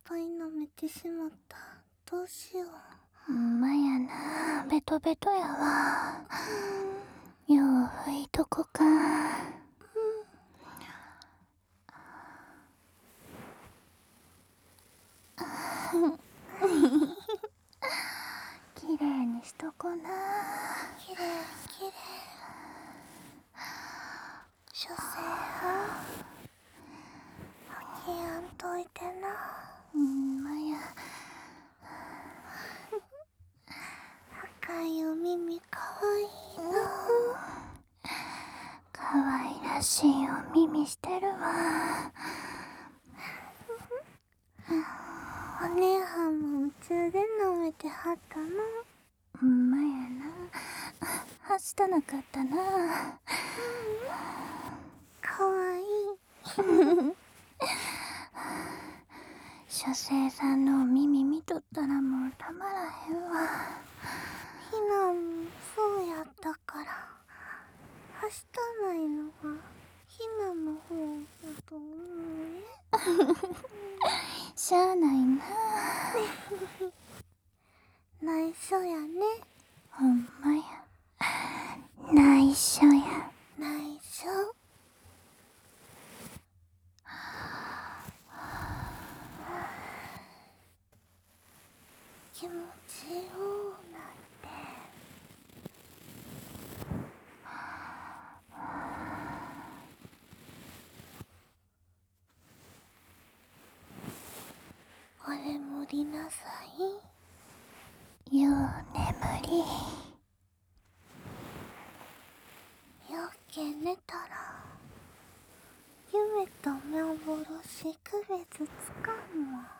ぱい舐めてしまった。どうしよう。 ほんまやな、ベトベトやわ。よう拭いとこか。きれいにしとこな。 きれいきれい。書生は吐きやんといてな。 ほんまや。 赤いお耳かわいいな。 かわいらしいお耳してるわ。 お姉はんも夢中で舐めてはったな。 ほんまやな。はしたなかったな。 かわいい。 書生さんのお耳見とったらもうたまらへんわ。 ひなもそうやったから、はしたないのはひなの方だと思うね。 しゃあないな。 内緒やね。 ほんまや。内緒や。 内緒。気持ちよなんて。お眠りなさい。 よう眠り。 よけ寝たら夢と幻区別つかんわ。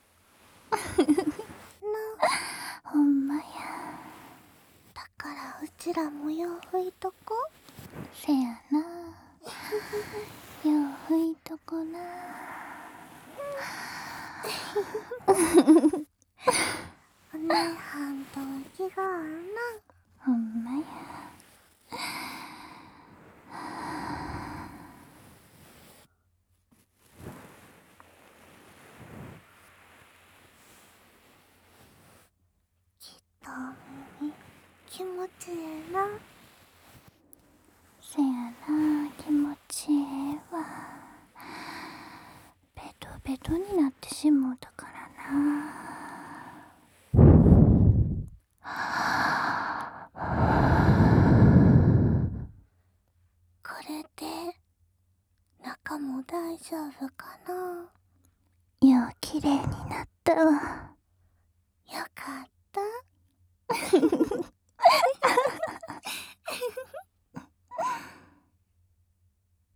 な。 ほんまや。 だからうちらもよう吹いとこ。 せやな。よう拭いとこな。 お姉はんと気が合うな。 ほんまや。 きっと耳気持ちええな。 せやな、気持ちええわ。ベトベトになってしもうたからな。 これで中も大丈夫かな。 ようきれいになったわ。